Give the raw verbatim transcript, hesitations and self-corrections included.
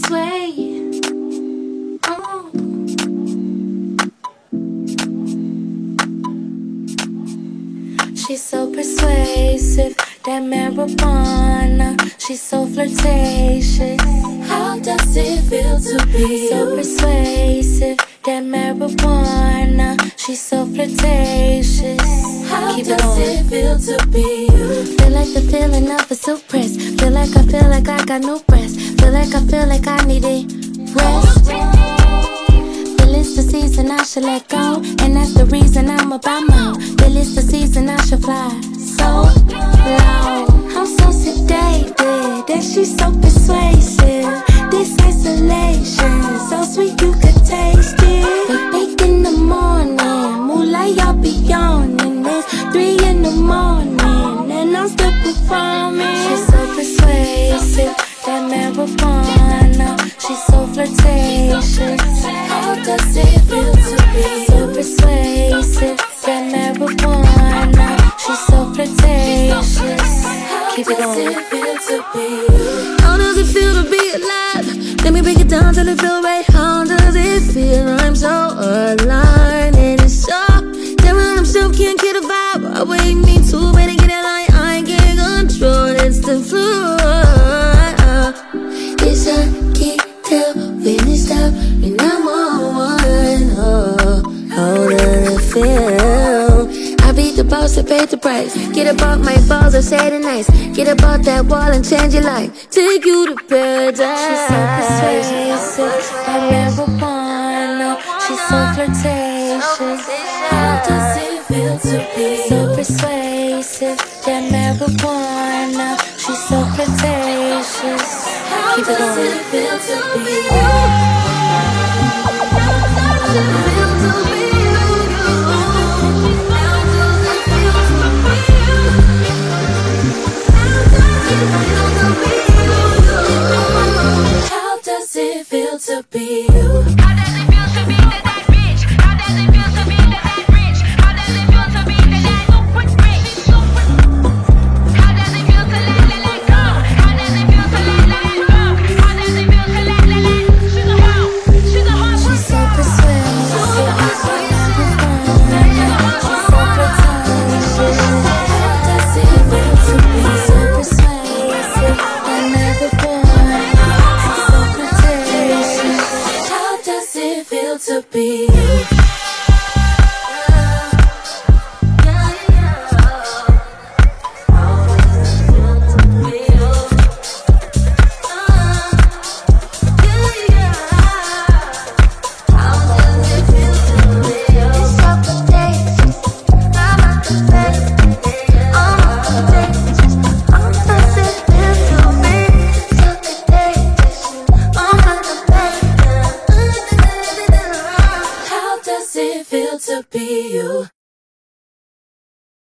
way. Oh. She's so persuasive, that marijuana. She's so flirtatious. How does it feel to be so persuasive, that marijuana? She's so flirtatious. How Keep does it, it feel to be you? Feel like the feeling of a suppress. Feel like I feel like I got no breath. Feel like I feel like I need it rest. Feel it's the season I should let go, and that's the reason I'm about my. Feel it's the season I should fly so low. I'm so sedated, and she's so persuasive. This isolation, so sweet you could taste it. Wake in the morning, moonlight y'all be yawning. It's three in the morning, and I'm still performing. She's so persuasive, that marijuana. She's so flirtatious. How does it feel to be so persuasive, that marijuana? She's so flirtatious. Keep it going. How does it feel to be you? How does it feel to be alive? Let me break it down till it feel right. How does it feel? I'm so aligned and it's so damn, I'm still can't get a vibe. I wait me too bad to get a line. I can't control. It's the flow. It's a kick till when it stop and I'm on one. Oh, how does it feel? I beat the boss, I paid the price. Get about my balls, I say it nice. Get about that wall and change your life. Take you to paradise. She's so persuasive, that marijuana. She's so flirtatious. How does it feel to be so persuasive, that marijuana? She's so flirtatious. How Keep it does going. it feel to be you? How does it feel to be you? How does it feel to be you? How does it feel to be that rich? How does it feel to be that rich? How does it feel to be that super rich? How does it feel to let let let go? How does it feel to let let let go? How does it feel to let let let? She's a hoe. She's a hoe. She's so persuasive, that marijuana. She's so flirtatious. How does it feel to be so persuasive, that marijuana? She's so flirtatious. How does it feel to be you? How does it feel to be you?